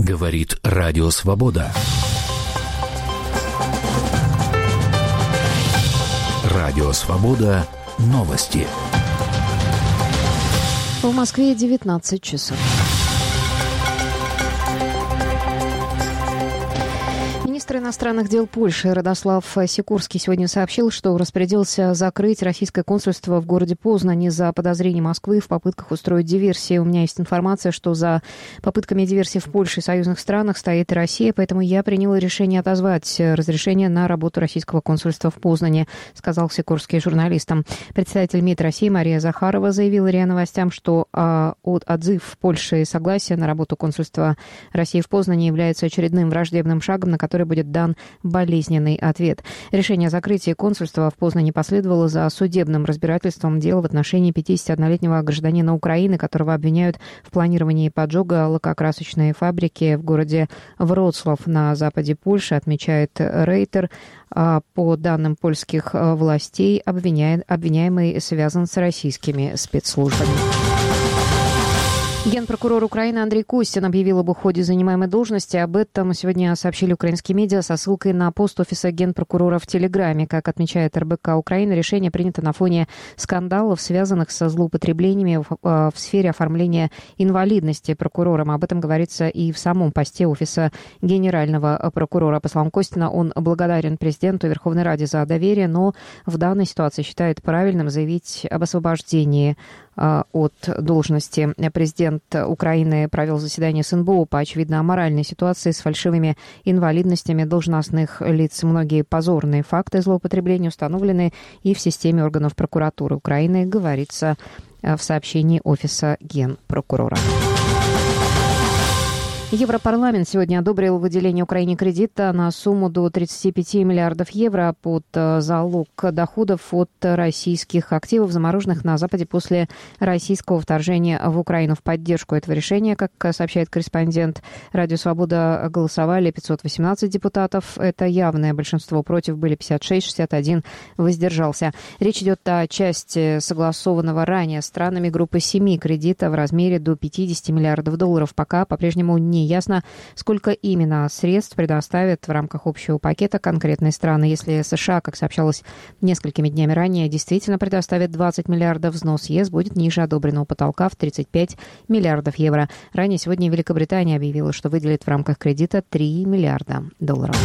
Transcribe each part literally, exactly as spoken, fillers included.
Говорит Радио Свобода. Радио Свобода. Новости. В Москве девятнадцать часов. Министр иностранных дел Польши Радослав Сикорский сегодня сообщил, что распорядился закрыть российское консульство в городе Познань из-за подозрений Москвы в попытках устроить диверсии. У меня есть информация, что за попытками диверсии в Польше и союзных странах стоит и Россия, поэтому я приняла решение отозвать разрешение на работу российского консульства в Познане, сказал Сикорский журналистам. Представитель МИД России Мария Захарова заявила РИА Новостям, что а, от отзыв Польши и согласия на работу консульства России в Познане является очередным враждебным шагом, на который будет дан болезненный ответ. Решение о закрытии консульства в Познане последовало за судебным разбирательством дела в отношении пятидесятиоднолетнего гражданина Украины, которого обвиняют в планировании поджога лакокрасочной фабрики в городе Вроцлав на западе Польши, отмечает Рейтер. По данным польских властей, обвиняемый связан с российскими спецслужбами. Генпрокурор Украины Андрей Костин объявил об уходе с занимаемой должности. Об этом сегодня сообщили украинские медиа со ссылкой на пост офиса генпрокурора в Телеграме. Как отмечает эр бэ ка Украины, решение принято на фоне скандалов, связанных со злоупотреблениями в, в сфере оформления инвалидности прокурором. Об этом говорится и в самом посте офиса генерального прокурора. По словам Костина, он благодарен президенту и Верховной Раде за доверие, но в данной ситуации считает правильным заявить об освобождении от должности. Президент Украины провел заседание с эн бэ о по очевидно аморальной ситуации с фальшивыми инвалидностями должностных лиц. Многие позорные факты злоупотребления установлены и в системе органов прокуратуры Украины, говорится в сообщении офиса генпрокурора. Европарламент сегодня одобрил выделение Украине кредита на сумму до тридцати пяти миллиардов евро под залог доходов от российских активов, замороженных на Западе после российского вторжения в Украину. В поддержку этого решения, как сообщает корреспондент Радио Свобода, голосовали пятьсот восемнадцать депутатов. Это явное большинство. Против были пятьдесят шесть, шестьдесят один воздержался. Речь идет о части согласованного ранее странами группы семи кредита в размере до пятидесяти миллиардов долларов. Пока по-прежнему не Не ясно, сколько именно средств предоставят в рамках общего пакета конкретные страны. Если США, как сообщалось несколькими днями ранее, действительно предоставит двадцать миллиардов, взнос ЕС будет ниже одобренного потолка в тридцать пять миллиардов евро. Ранее сегодня Великобритания объявила, что выделит в рамках кредита три миллиарда долларов.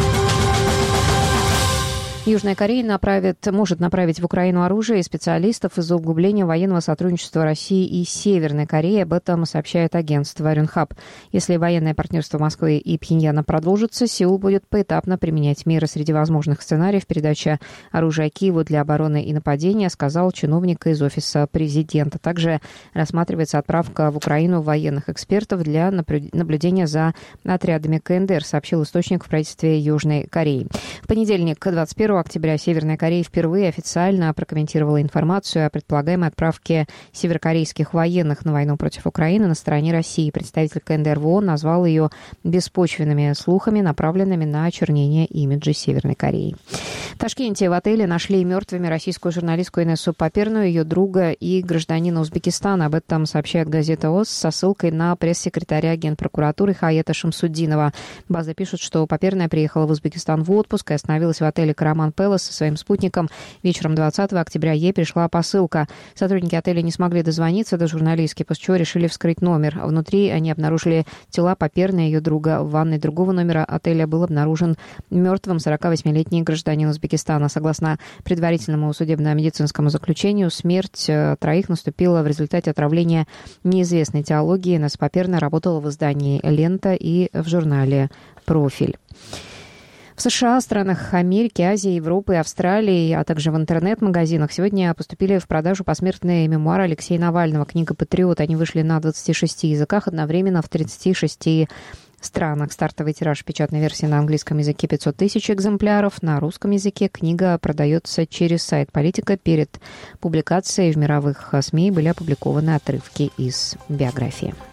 Южная Корея направит, может направить в Украину оружие и специалистов из-за углубления военного сотрудничества России и Северной Кореи. Об этом сообщает агентство Рюнхаб. Если военное партнерство Москвы и Пхеньяна продолжится, Сеул будет поэтапно применять меры. Среди возможных сценариев передача оружия Киеву для обороны и нападения, сказал чиновник из офиса президента. Также рассматривается отправка в Украину военных экспертов для наблюдения за отрядами ка эн дэ эр, сообщил источник в правительстве Южной Кореи. В понедельник, двадцать первого октября, Северная Корея впервые официально прокомментировала информацию о предполагаемой отправке северокорейских военных на войну против Украины на стороне России. Представитель ка эн дэ эр в ООН назвал ее беспочвенными слухами, направленными на очернение имиджа Северной Кореи. В Ташкенте в отеле нашли мертвыми российскую журналистку Инессу Паперную, ее друга и гражданина Узбекистана. Об этом сообщает газета ОС со ссылкой на пресс-секретаря Генпрокуратуры Хаята Шамсуддинова. База пишет, что Паперная приехала в Узбекистан в отпуск и остановилась в отеле «Караман Пэлас» со своим спутником. Вечером двадцатого октября ей пришла посылка. Сотрудники отеля не смогли дозвониться до журналистки, после чего решили вскрыть номер. Внутри они обнаружили тела Паперной и ее друга. В ванной другого номера отеля был обнаружен мертвым сорокавосьмилетний гражданин Узбекистана. Согласно предварительному судебно-медицинскому заключению, смерть троих наступила в результате отравления неизвестной этиологии. Инесса Паперная работала в издании «Лента» и в журнале «Профиль». В США, странах Америки, Азии, Европы, Австралии, а также в интернет-магазинах сегодня поступили в продажу посмертные мемуары Алексея Навального. Книга «Патриот». Они вышли на двадцати шести языках одновременно в тридцати шести странах. Стартовый тираж печатной версии на английском языке пятьсот тысяч экземпляров. На русском языке книга продается через сайт «Политика». Перед публикацией в мировых СМИ были опубликованы отрывки из биографии.